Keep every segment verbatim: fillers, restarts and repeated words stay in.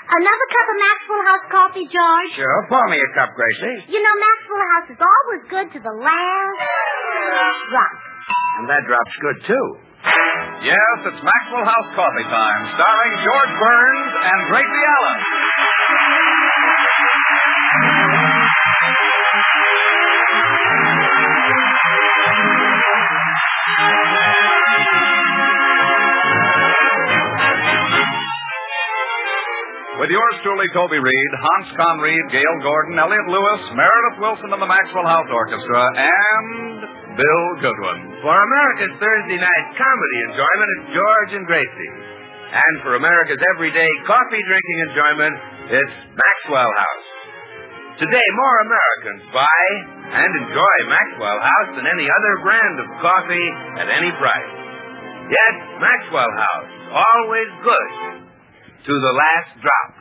Another cup of Maxwell House coffee, George? Sure. Pour me a cup, Gracie. You know, Maxwell House is always good to the last drop. And that drop's good, too. Yes, it's Maxwell House Coffee Time, starring George Burns and Gracie Allen. With yours truly, Toby Reed, Hans Conried, Gail Gordon, Elliot Lewis, Meredith Wilson and the Maxwell House Orchestra, and Bill Goodwin. For America's Thursday night comedy enjoyment, it's George and Gracie. And for America's everyday coffee-drinking enjoyment, it's Maxwell House. Today, more Americans buy and enjoy Maxwell House than any other brand of coffee at any price. Yet, Maxwell House, always good to the last drop.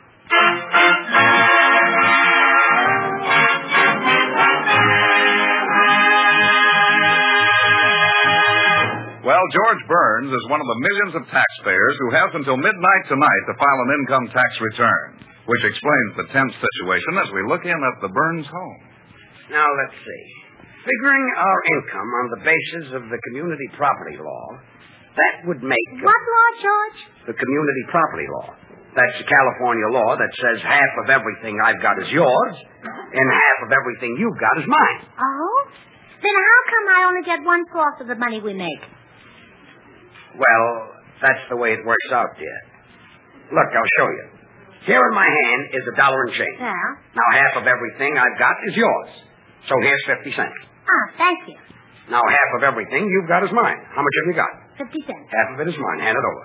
Well, George Burns is one of the millions of taxpayers who has until midnight tonight to file an income tax return, which explains the tense situation as we look in at the Burns home. Now, let's see. Figuring our income on the basis of the community property law, that would make... What law, George? The community property law. That's the California law that says half of everything I've got is yours, and half of everything you've got is mine. Oh? Then how come I only get one-fourth of the money we make? Well, that's the way it works out, dear. Look, I'll show you. Here in my hand is a dollar and change. Yeah? Now, half of everything I've got is yours. So here's fifty cents. Ah, thank you. Now, half of everything you've got is mine. How much have you got? Fifty cents. Half of it is mine. Hand it over.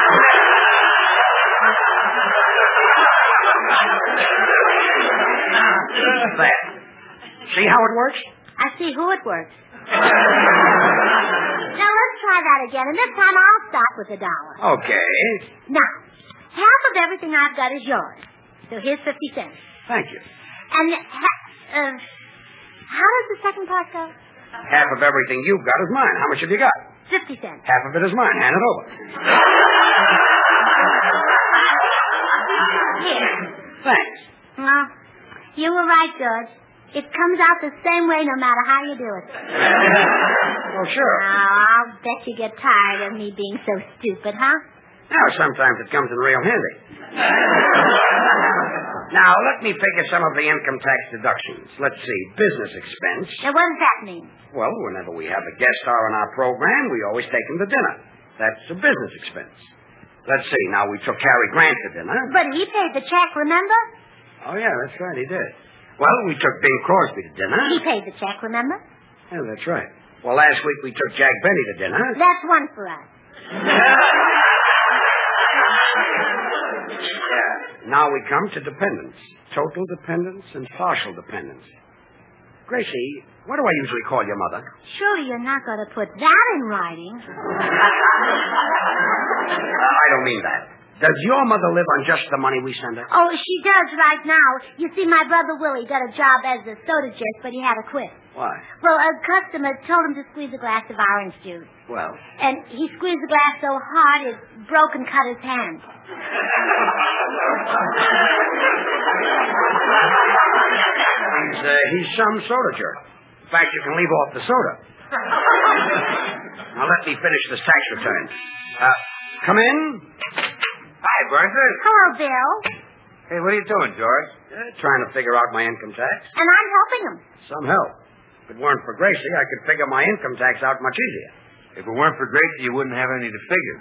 There. See how it works? I see who it works. Now, let's try that again, and this time I'll start with a dollar. Okay. Now, half of everything I've got is yours. So here's fifty cents. Thank you. And ha- uh, how does the second part go? Half of everything you've got is mine. How much have you got? Fifty cents. Half of it is mine. Hand it over. Here. Thanks. Well, you were right, George. It comes out the same way no matter how you do it. Oh, sure. Now, I'll bet you get tired of me being so stupid, huh? Now, sometimes it comes in real handy. Now, let me figure some of the income tax deductions. Let's see. Business expense. Now, what does that mean? Well, whenever we have a guest star on our program, we always take him to dinner. That's a business expense. Let's see. Now, we took Cary Grant to dinner. But he paid the check, remember? Oh, yeah, that's right. He did. Well, we took Bing Crosby to dinner. He paid the check, remember? Yeah, that's right. Well, last week we took Jack Benny to dinner. That's one for us. Yeah. Now we come to dependence. Total dependence and partial dependence. Gracie, what do I usually call your mother? Surely you're not going to put that in writing. Uh, I don't mean that. Does your mother live on just the money we send her? Oh, she does right now. You see, my brother Willie got a job as a soda jerk, but he had to quit. Why? Well, a customer told him to squeeze a glass of orange juice. Well? And he squeezed the glass so hard it broke and cut his hand. He's, uh, he's some soda jerk. In fact, you can leave off the soda. Now, let me finish this tax return. Uh, come in. Hi, Bertha. Hello, Bill. Hey, what are you doing, George? Uh, trying to figure out my income tax. And I'm helping him. Some help. If it weren't for Gracie, I could figure my income tax out much easier. If it weren't for Gracie, you wouldn't have any to figure.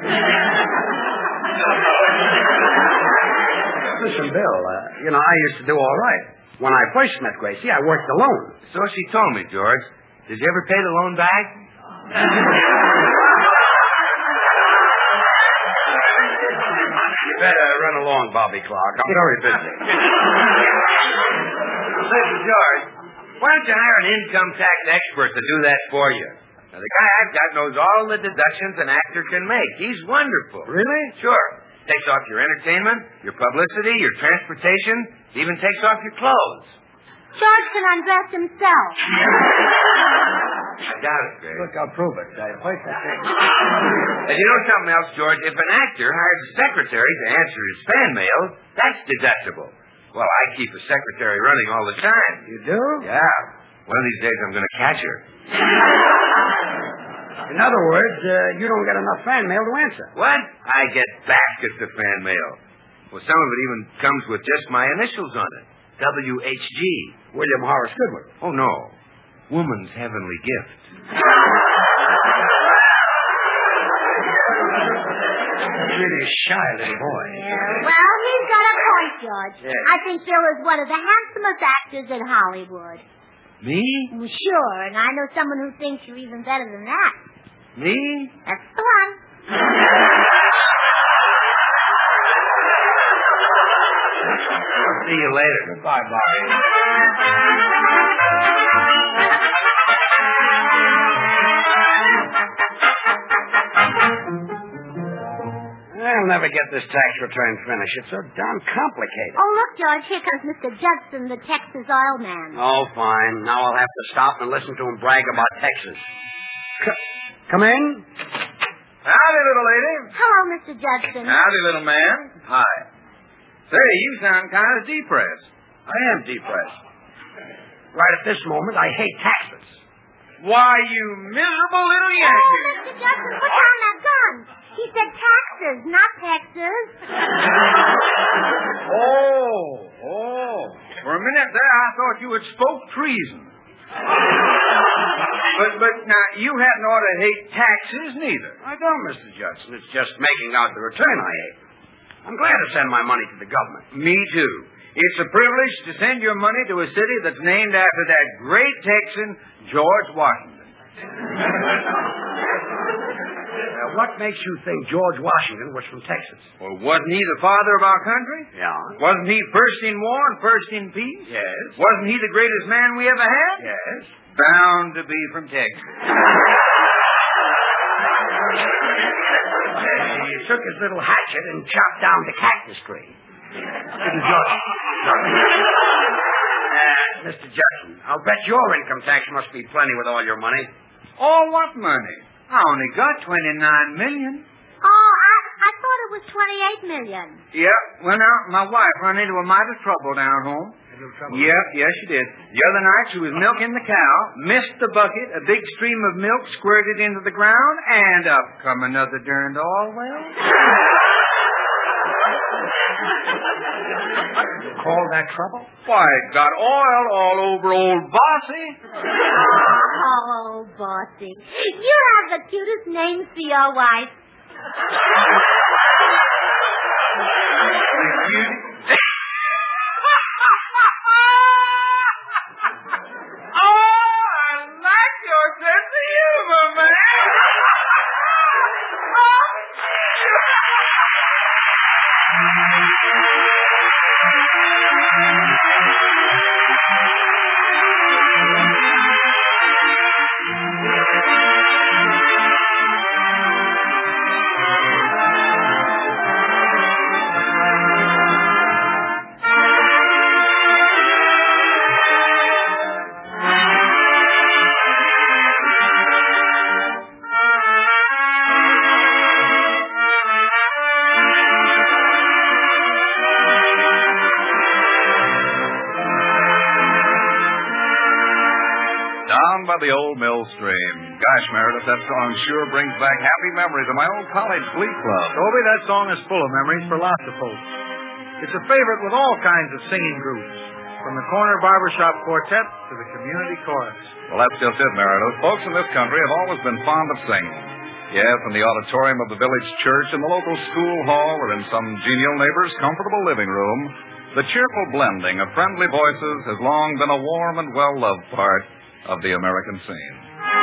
Listen, Bill, uh, you know, I used to do all right. When I first met Gracie, I worked alone. So she told me, George. Did you ever pay the loan back? You better run along, Bobby Clark. I'm very busy. Listen, George, why don't you hire an income tax expert to do that for you? Now, the guy I've got knows all the deductions an actor can make. He's wonderful. Really? Sure. Takes off your entertainment, your publicity, your transportation, even takes off your clothes. George can undress himself. I doubt it, Grace. Look, I'll prove it. Uh, wait a second. And you know something else, George? If an actor hires a secretary to answer his fan mail, that's deductible. Well, I keep a secretary running all the time. You do? Yeah. One of these days I'm going to catch her. In other words, uh, you don't get enough fan mail to answer. What? I get baskets of fan mail. Well, some of it even comes with just my initials on it. W H G. William Horace Goodwin. Oh, no. Woman's heavenly gift. Really shy little boy. Yeah, well, he's got a point, George. Yes. I think Bill is one of the handsomest actors in Hollywood. Me? Well, sure, and I know someone who thinks you're even better than that. Me? That's the one. I'll see you later. Goodbye, Barry. I'll never get this tax return finished. It's so darn complicated. Oh, look, George, here comes Mister Judson, the Texas oil man. Oh, fine. Now I'll have to stop and listen to him brag about Texas. C- come in. Howdy, little lady. Hello, Mister Judson. Howdy, little man. Hi. Say, you sound kind of depressed. I am depressed. Right at this moment, I hate taxes. Why, you miserable little Oh, Yankee. Mister Judson, put down that gun. He said taxes, not Texas. Oh, oh. For a minute there, I thought you had spoke treason. But, but now, you hadn't ought to hate taxes, neither. I don't, Mister Judson. It's just making out the return I hate. I'm glad to send my money to the government. Me, too. It's a privilege to send your money to a city that's named after that great Texan, George Washington. Now, what makes you think George Washington was from Texas? Well, wasn't he the father of our country? Yeah. Wasn't he first in war and first in peace? Yes. Wasn't he the greatest man we ever had? Yes. Bound to be from Texas. He took his little hatchet and chopped down the cactus tree. Didn't George? Uh, Mister Judson, I'll bet your income tax must be plenty with all your money. All what money? I only got twenty-nine million. Oh, I, I thought it was twenty-eight million. Yep. Well, now, my wife run into a mite of trouble down home. Yep, yes, she did. The other night, she was milking the cow, missed the bucket, a big stream of milk squirted into the ground, and up come another darned oil well. You call that trouble? Why, it got oil all over old Bossy. Oh, Bossy. You have the cutest name for your wife. Down by the old mill stream. Gosh, Meredith, that song sure brings back happy memories of my old college glee club. Toby, that song is full of memories for lots of folks. It's a favorite with all kinds of singing groups, from the corner barbershop quartet to the community chorus. Well, that's just it, Meredith. Folks in this country have always been fond of singing. Yes, in the auditorium of the village church, in the local school hall, or in some genial neighbor's comfortable living room, the cheerful blending of friendly voices has long been a warm and well-loved part of the American scene.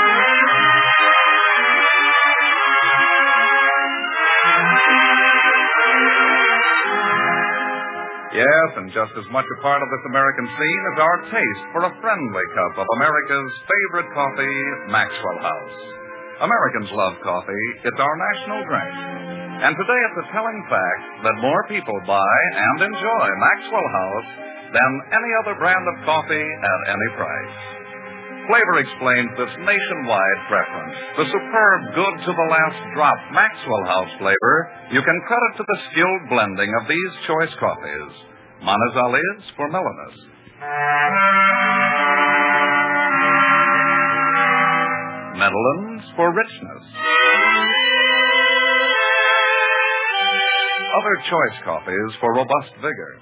Yes, and just as much a part of this American scene is our taste for a friendly cup of America's favorite coffee, Maxwell House. Americans love coffee. It's our national drink. And today it's a telling fact that more people buy and enjoy Maxwell House than any other brand of coffee at any price. Flavor explains this nationwide preference. The superb good-to-the-last drop Maxwell House flavor you can credit to the skilled blending of these choice coffees. Manizales for mellowness. Medellins for richness. Other choice coffees for robust vigor.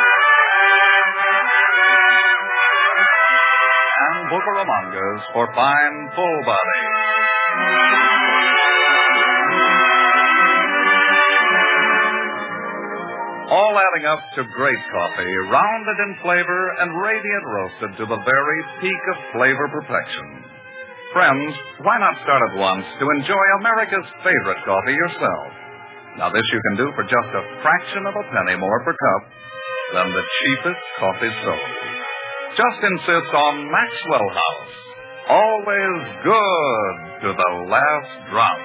And Bucaramangas for fine, full body. All adding up to great coffee, rounded in flavor and radiant roasted to the very peak of flavor perfection. Friends, why not start at once to enjoy America's favorite coffee yourself? Now, this you can do for just a fraction of a penny more per cup than the cheapest coffee sold. Just insist on Maxwell House. Always good to the last drop.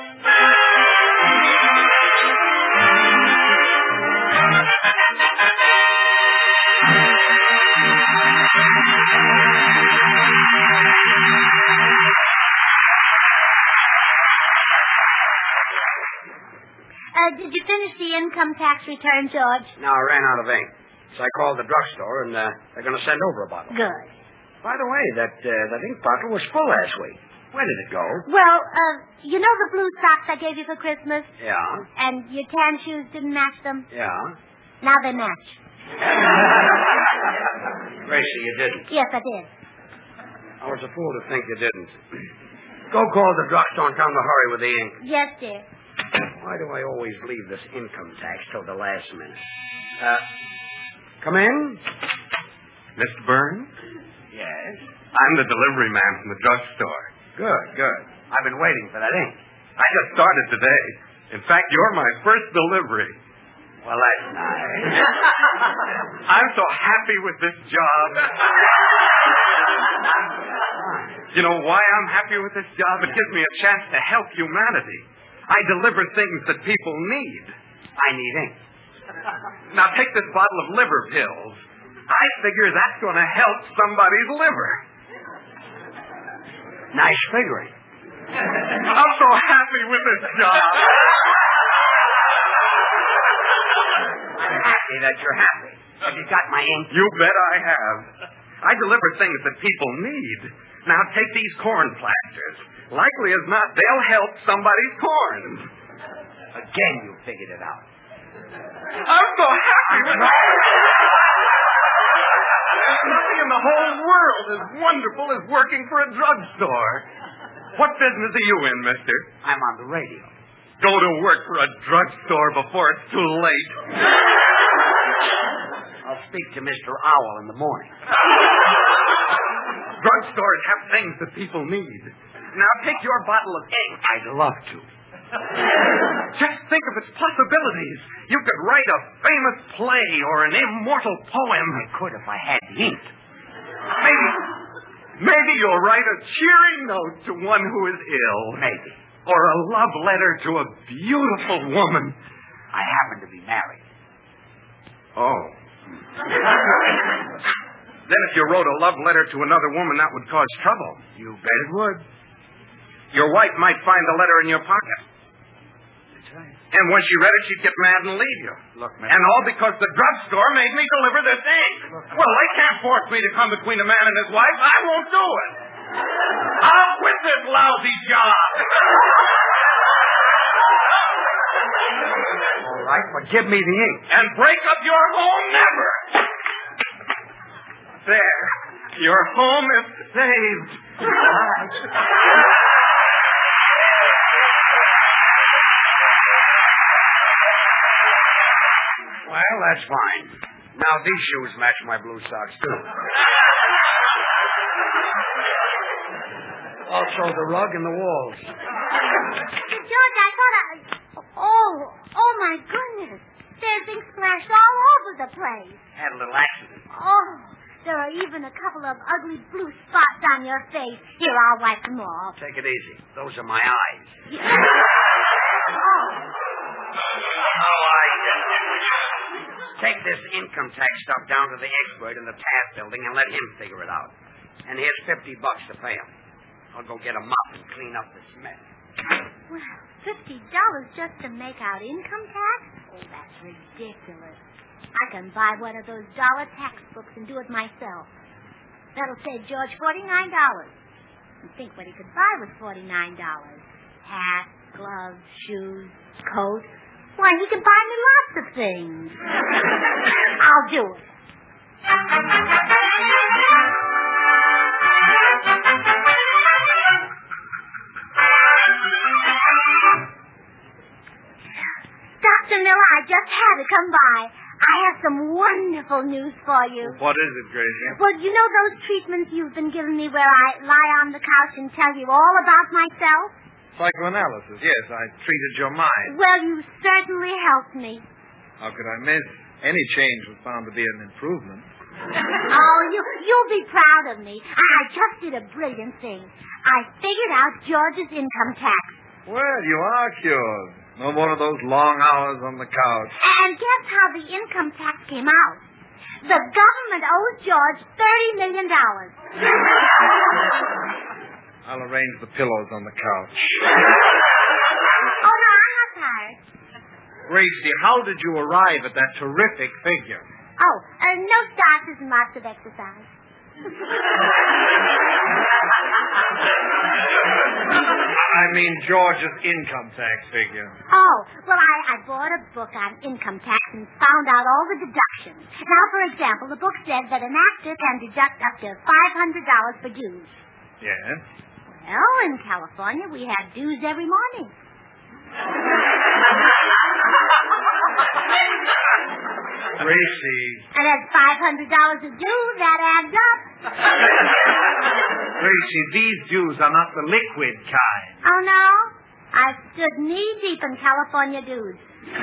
Uh, did you finish the income tax return, George? No, I ran out of ink. So I called the drugstore, and uh, they're going to send over a bottle. Good. By the way, that uh, that ink bottle was full last week. Where did it go? Well, uh, you know the blue socks I gave you for Christmas? Yeah. And your tan shoes didn't match them? Yeah. Now they match. Gracie, you didn't. Yes, I did. I was a fool to think you didn't. Go call the drugstore and tell them to hurry with the ink. Yes, dear. Why do I always leave this income tax till the last minute? Uh, come in. Mister Burns? Yes. I'm the delivery man from the drugstore. Good, good. I've been waiting for that ink. I just started today. In fact, you're my first delivery. Well, that's nice. I'm so happy with this job. You know why I'm happy with this job? It gives me a chance to help humanity. I deliver things that people need. I need ink. Now take this bottle of liver pills. I figure that's going to help somebody's liver. Nice figuring. I'm so happy with this job. I'm happy that you're happy. Have you got my ink? You bet I have. I deliver things that people need. Now take these corn plasters. Likely as not, they'll help somebody's corn. Again, you figured it out. I'm so happy with it. There's nothing in the whole world as wonderful as working for a drugstore. What business are you in, mister? I'm on the radio. Go to work for a drugstore before it's too late. I'll speak to Mister Owl in the morning. Drugstores have things that people need. Now take your bottle of ink. I'd love to. Just think of its possibilities. You could write a famous play or an immortal poem. I could if I had the ink. Maybe, maybe you'll write a cheering note to one who is ill. Maybe. Or a love letter to a beautiful woman. I happen to be married. Oh. Then if you wrote a love letter to another woman, that would cause trouble. You bet it would. Your wife might find the letter in your pocket. That's right. And when she read it, she'd get mad and leave you. Look, man. And all because the drugstore made me deliver this ink. Well, they can't force me to come between a man and his wife. I won't do it. I'll quit this lousy job. All right, but give me the ink. And break up your home never. There. Your home is saved. Well, that's fine. Now, these shoes match my blue socks, too. Also, the rug and the walls. George, I thought I... Oh, oh, my goodness. There's ink splashed all over the place. Had a little accident. Oh, there are even a couple of ugly blue spots on your face. Here, I'll wipe them off. Take it easy. Those are my eyes. Oh. How I... Take this income tax stuff down to the expert in the Taft building and let him figure it out. And here's fifty bucks to pay him. I'll go get a mop and clean up this mess. Well, fifty dollars just to make out income tax? Oh, that's ridiculous. I can buy one of those dollar tax books and do it myself. That'll save George forty-nine dollars. And think what he could buy with forty-nine dollars. Hat, gloves, shoes, coat. Why, he can buy me lots of things. I'll do it. Doctor Miller, I just had to come by. I have some wonderful news for you. What is it, Gracie? Well, you know those treatments you've been giving me where I lie on the couch and tell you all about myself? Psychoanalysis, yes. I treated your mind. Well, you certainly helped me. How could I miss? Any change was found to be an improvement. Oh, you, you'll be proud of me. I, I just did a brilliant thing. I figured out George's income tax. Well, you are cured. No more of those long hours on the couch. And guess how the income tax came out? The government owes George thirty million dollars. I'll arrange the pillows on the couch. Oh, no, I'm not tired. Gracie, how did you arrive at that terrific figure? Oh, uh, no starches and lots of exercise. I mean George's income tax figure. Oh, well, I, I bought a book on income tax and found out all the deductions. Now, for example, the book said that an actor can deduct up to five hundred dollars for dues. Yes? Well, in California, we have dues every morning. Gracie. And at five hundred dollars a due, that adds up. Gracie, these dues are not the liquid kind. Oh, no? I've stood knee-deep in California dues.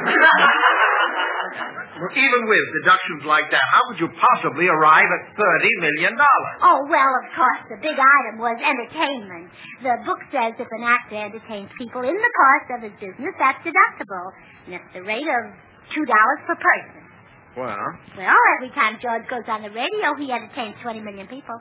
Well, even with deductions like that, how would you possibly arrive at thirty million dollars? Oh, well, of course, the big item was entertainment. The book says if an actor entertains people in the course of his business, that's deductible. And it's the rate of two dollars per person. Well? Well, every time George goes on the radio, he entertains twenty million people.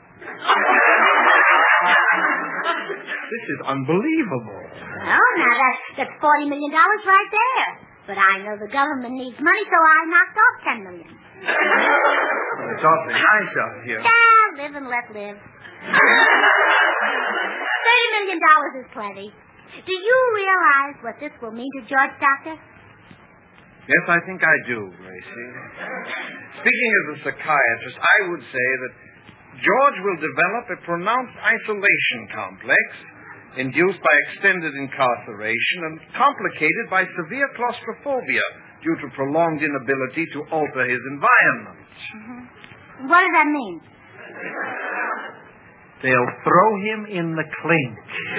This is unbelievable. Well, now that's, that's forty million dollars right there. But I know the government needs money, so I knocked off ten million dollars. Well, it's awfully nice of you. Yeah, live and let live. thirty million dollars is plenty. Do you realize what this will mean to George, Doctor? Yes, I think I do, Gracie. Speaking as a psychiatrist, I would say that George will develop a pronounced isolation complex induced by extended incarceration and complicated by severe claustrophobia due to prolonged inability to alter his environment. Mm-hmm. What does that mean? They'll throw him in the clink.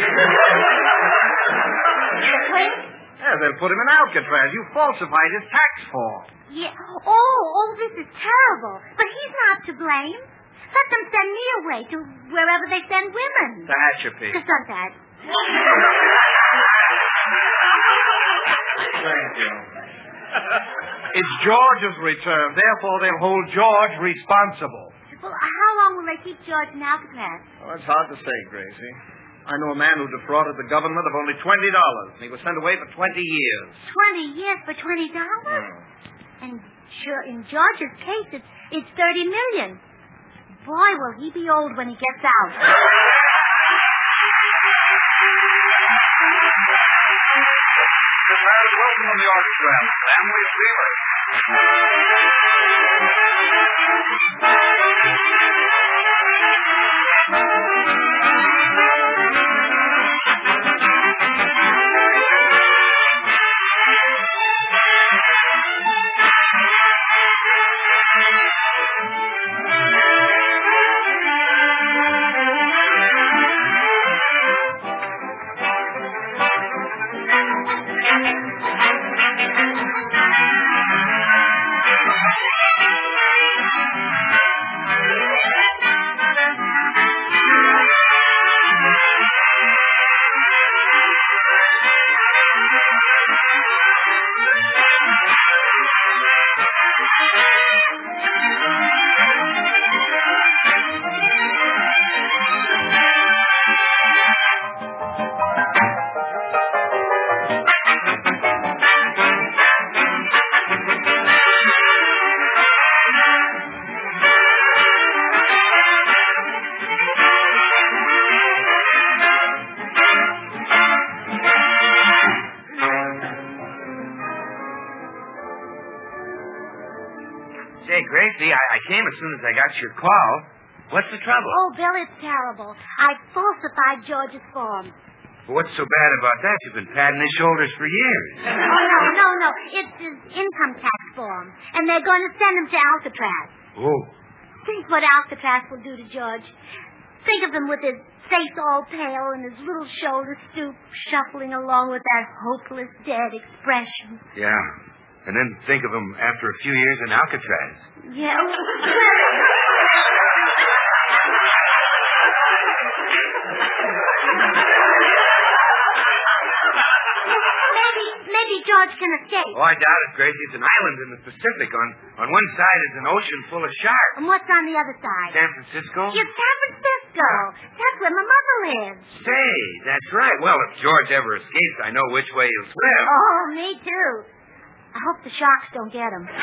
The clink? Yeah, they'll put him in Alcatraz. You falsified his tax form. Yeah. Oh, oh, this is terrible. But he's not to blame. Let them send me away to wherever they send women. To Hatchapee. Gesundheit. Thank you. It's George's return. Therefore, they'll hold George responsible. Well, how long will they keep George in Alcatraz? Oh, it's hard to say, Gracie. I know a man who defrauded the government of only twenty dollars. He was sent away for twenty years. Twenty years for twenty dollars? Hmm. And sure, in George's case, it's, it's thirty million. Boy, will he be old when he gets out. Welcome from the orchestra, Family Steelers. Say, Gracie, I, I came as soon as I got your call. What's the trouble? Oh, Bill, it's terrible. I falsified George's form. Well, what's so bad about that? You've been patting his shoulders for years. Oh, no, no, no. It's his income tax form. And they're going to send him to Alcatraz. Oh. Think what Alcatraz will do to George. Think of him with his face all pale and his little shoulders stooped, shuffling along with that hopeless, dead expression. Yeah. And then think of him after a few years in Alcatraz. Yeah. maybe, maybe George can escape. Oh, I doubt it, Gracie. It's an island in the Pacific. On, on one side is an ocean full of sharks. And what's on the other side? San Francisco? It's San Francisco. That's where my mother lives. Say, that's right. Well, if George ever escapes, I know which way he'll swim. Oh, me too. I hope the sharks don't get him.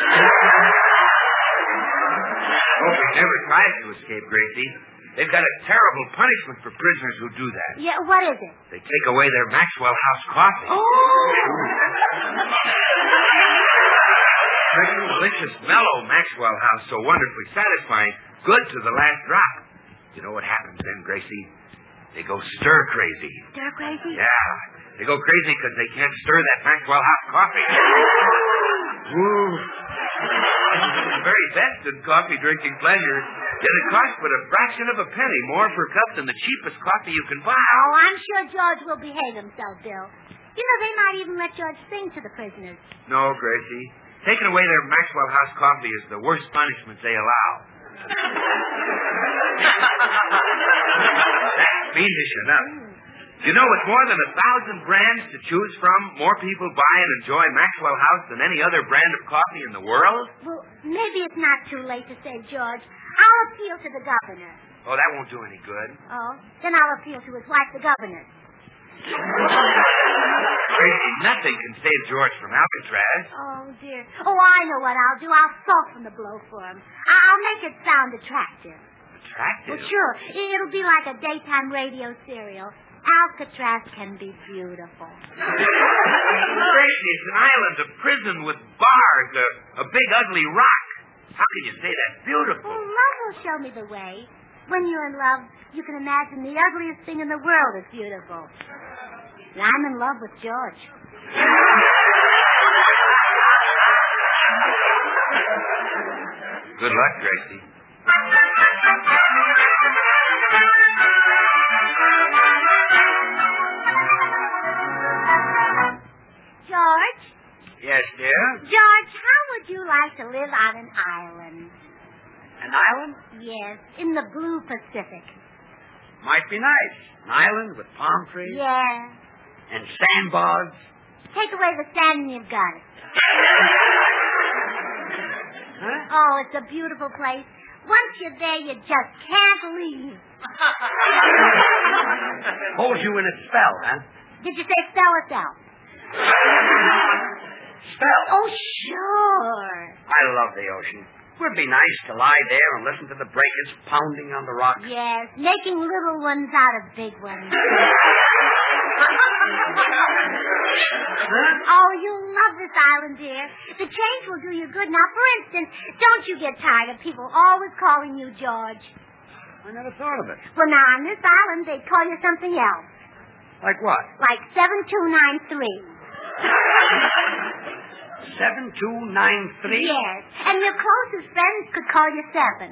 Hope he never tries to escape, Gracie. They've got a terrible punishment for prisoners who do that. Yeah, what is it? They take away their Maxwell House coffee. Oh! Fresh, delicious, mellow Maxwell House, so wonderfully satisfying, good to the last drop. You know what happens then, Gracie? They go stir crazy. Stir crazy? Yeah. They go crazy because they can't stir that Maxwell House coffee. Ooh. The very best in coffee drinking pleasure. Yet it costs but a fraction of a penny more per cup than the cheapest coffee you can buy. Oh, I'm sure George will behave himself, Bill. You know, they might even let George sing to the prisoners. No, Gracie. Taking away their Maxwell House coffee is the worst punishment they allow. That's fiendish enough. You know, with more than a thousand brands to choose from, more people buy and enjoy Maxwell House than any other brand of coffee in the world. Well, maybe it's not too late to save George. I'll appeal to the governor. Oh, that won't do any good. Oh? Then I'll appeal to his wife, the governess. Gracie, nothing can save George from Alcatraz. Oh, dear. Oh, I know what I'll do. I'll soften the blow for him. I'll make it sound attractive. Attractive? Well, sure. It'll be like a daytime radio serial. Alcatraz can be beautiful. Gracie, it's an island, a prison with bars, a, a big ugly rock. How can you say that's beautiful? Well, love will show me the way. When you're in love, you can imagine the ugliest thing in the world is beautiful. And I'm in love with George. Good luck, Gracie. George? Yes, dear? George, how would you like to live on an island? An island? Yes, in the blue Pacific. Might be nice. An island with palm trees. Yeah. And sandbars. Take away the sand and you've got it. Huh? Oh, it's a beautiful place. Once you're there, you just can't leave. Holds you in its spell, huh? Did you say spell or spell? Spell. Oh, sure. I love the ocean. It would be nice to lie there and listen to the breakers pounding on the rocks. Yes, making little ones out of big ones. Huh? Oh, you'll love this island, dear. The change will do you good. Now, for instance, don't you get tired of people always calling you George? I never thought of it. Well, now, on this island, they call you something else. Like what? Like seven two nine three. seven two nine three? Yes, and your closest friends could call you Seven.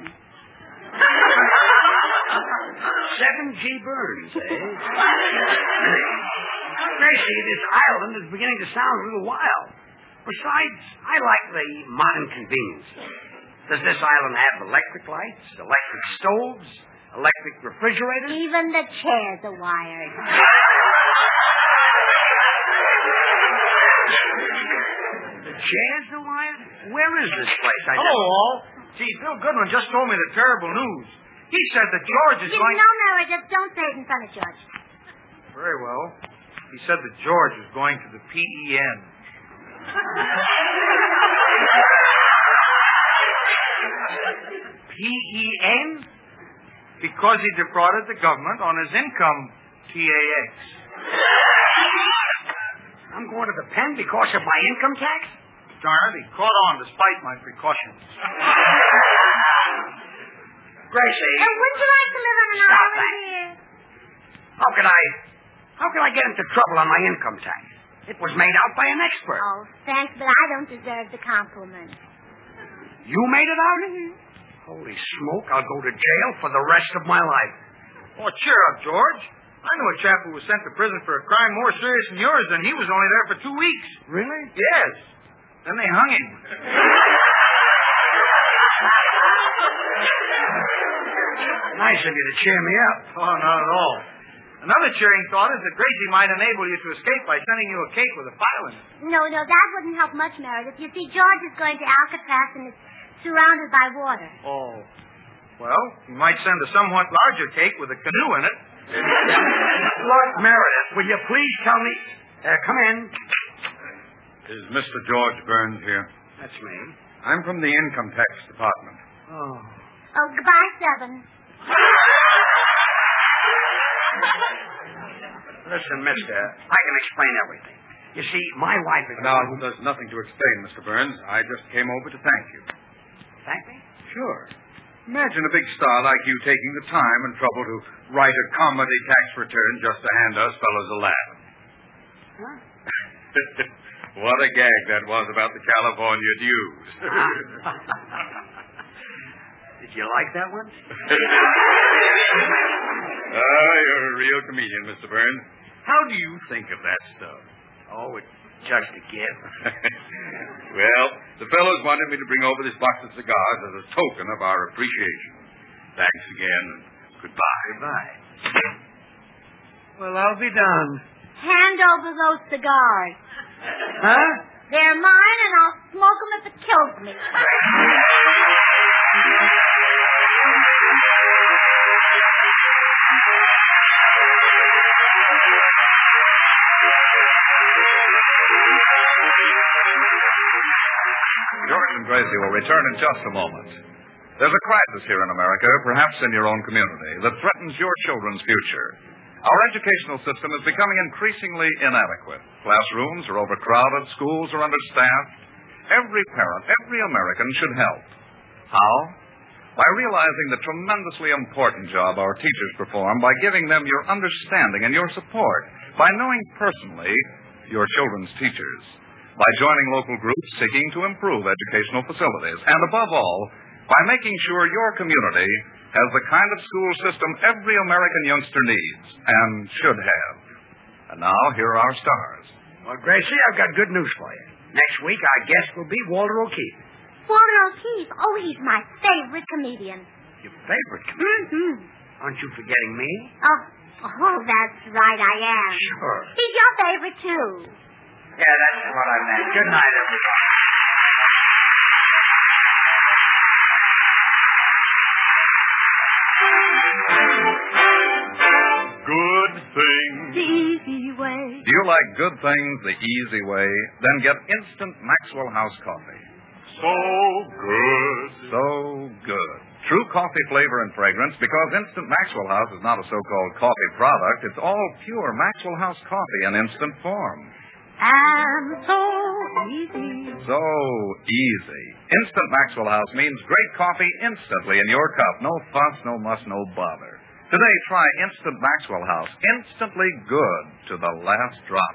Seven G. Burns, eh? Gracie, this island is beginning to sound a little wild. Besides, I like the modern convenience. Does this island have electric lights, electric stoves, electric refrigerators? Even the chairs are wired. The chairs are wired? Where is this place? I Hello, all. Gee, Bill Goodwin just told me the terrible news. He said that George is You going... know, Meredith, don't say it in front of George. Very well. He said that George is going to the P E N. P E N? Because he defrauded the government on his income tax. I'm going to the pen because of my income tax? darn it. He caught on despite my precautions. Gracie. And wouldn't you like to live on an Stop island that. here? How could I... How could I get into trouble on my income tax? It was made out by an expert. Oh, thanks, but I don't deserve the compliment. You made it out? Holy smoke, I'll go to jail for the rest of my life. Oh, cheer up, George. I knew a chap who was sent to prison for a crime more serious than yours, and he was only there for two weeks. Really? Yes. Then they hung him. Nice of you to cheer me up. Oh, not at all. Another cheering thought is that Gracie might enable you to escape by sending you a cake with a file in it. No, no, that wouldn't help much, Meredith. You see, George is going to Alcatraz, and it's surrounded by water. Oh. Well, you might send a somewhat larger cake with a canoe in it. Look, Meredith, will you please tell me... Uh, come in. Is Mister George Burns here? That's me. I'm from the Income Tax Department. Oh. Oh, goodbye, Seven. Listen, mister, I can explain everything. You see, my wife is... Now, there's nothing to explain, Mister Burns. I just came over to thank you. Thank me? Sure. Imagine a big star like you taking the time and trouble to write a comedy tax return just to hand us fellows a laugh. Huh? What a gag that was about the California News. Did you like that one? Ah, you're a real comedian, Mister Burns. How do you think of that stuff? Oh, it's just a gift. Well, the fellows wanted me to bring over this box of cigars as a token of our appreciation. Thanks again, and goodbye. Goodbye. Well, I'll be done. Hand over those cigars. Huh? They're mine, and I'll smoke them if it kills me. George and Gracie will return in just a moment. There's a crisis here in America, perhaps in your own community, that threatens your children's future. Our educational system is becoming increasingly inadequate. Classrooms are overcrowded, schools are understaffed. Every parent, every American should help. How? By realizing the tremendously important job our teachers perform, by giving them your understanding and your support, by knowing personally your children's teachers, by joining local groups seeking to improve educational facilities, and above all, by making sure your community has the kind of school system every American youngster needs and should have. And now, here are our stars. Well, Gracie, I've got good news for you. Next week, our guest will be Walter O'Keefe. Walter O'Keefe. Oh, he's my favorite comedian. Your favorite comedian? Mm-hmm. Aren't you forgetting me? Oh, oh, that's right, I am. Sure. He's your favorite, too. Yeah, that's what I meant. Good night, everybody. Good things. The easy way. Do you like good things the easy way? Then get instant Maxwell House coffee. So good. So good. True coffee flavor and fragrance, because Instant Maxwell House is not a so-called coffee product. It's all pure Maxwell House coffee in instant form. And so easy. So easy. Instant Maxwell House means great coffee instantly in your cup. No fuss, no muss, no bother. Today, try Instant Maxwell House. Instantly good to the last drop.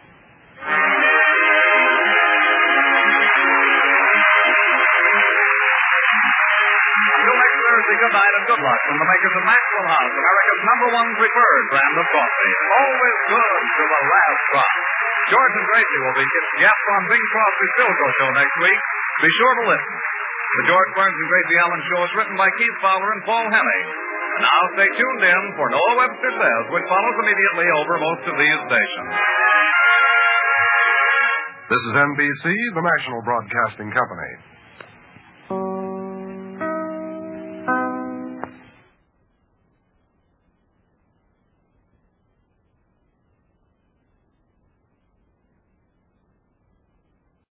Till next Thursday, good night and good luck from the makers of Maxwell House, America's number one preferred brand of coffee. Always good to the last drop. George and Gracie will be guests on Bing Crosby's Philco Show next week. Be sure to listen. The George Burns and Gracie Allen Show is written by Keith Fowler and Paul Hennig. And now stay tuned in for Noah Webster Says, which follows immediately over most of these stations. This is N B C, the national broadcasting company.